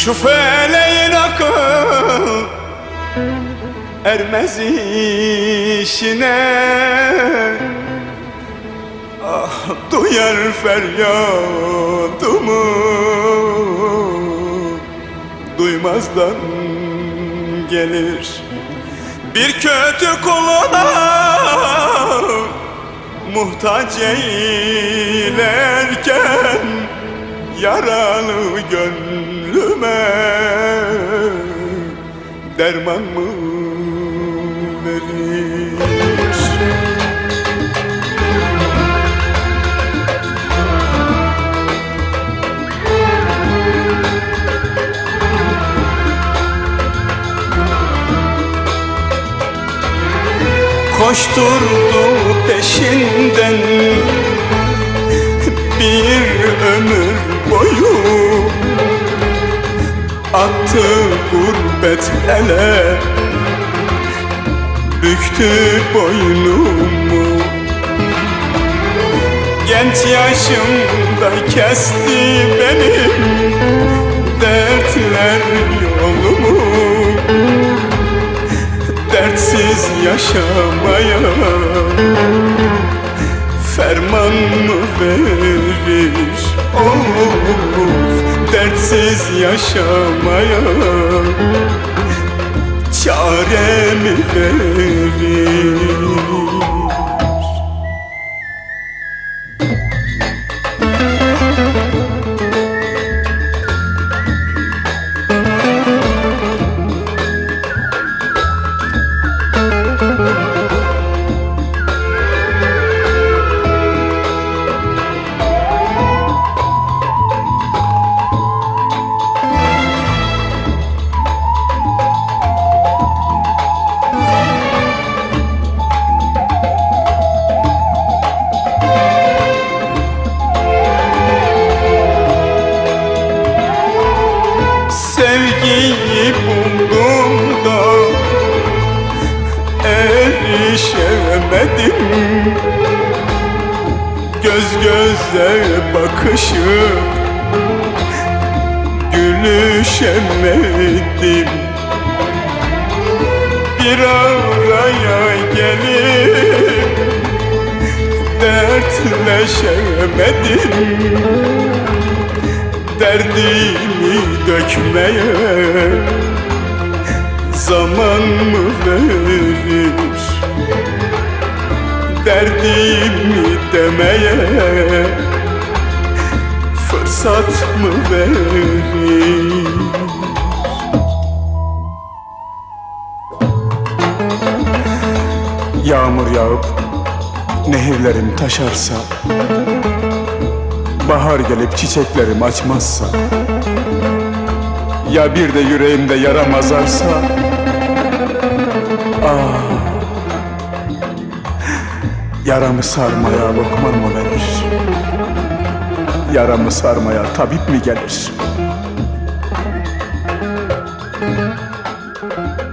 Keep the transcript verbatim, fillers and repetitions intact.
Şu feleğin akıl ermez işine. Ah, duyar feryadımı, duymazdan gelir. Bir kötü kuluna muhtaç eylerken yaralı gönlüme derman mı verir? Koşturdu peşinden bir ömür boyu, attı gurbet ele, büktü boynumu. Genç yaşımda kesti benim dertler yolumu. Dertsiz yaşamaya ferman mı verir? Of, dertsiz yaşamaya çare mi verir? Sevgiyi buldum da erişemedim. Göz göze bakışıp gülüşemedim. Bir araya gelip dertleşemedim. Derdimi dökmeye zaman mı verir? Derdimi demeye fırsat mı verir? Yağmur yağıp nehirlerim taşarsa, bahar gelip çiçeklerim açmazsa, ya bir de yüreğimde yaram azarsa, ah, yaramı sarmaya lokman mı verir? Yaramı sarmaya tabip mi gelir?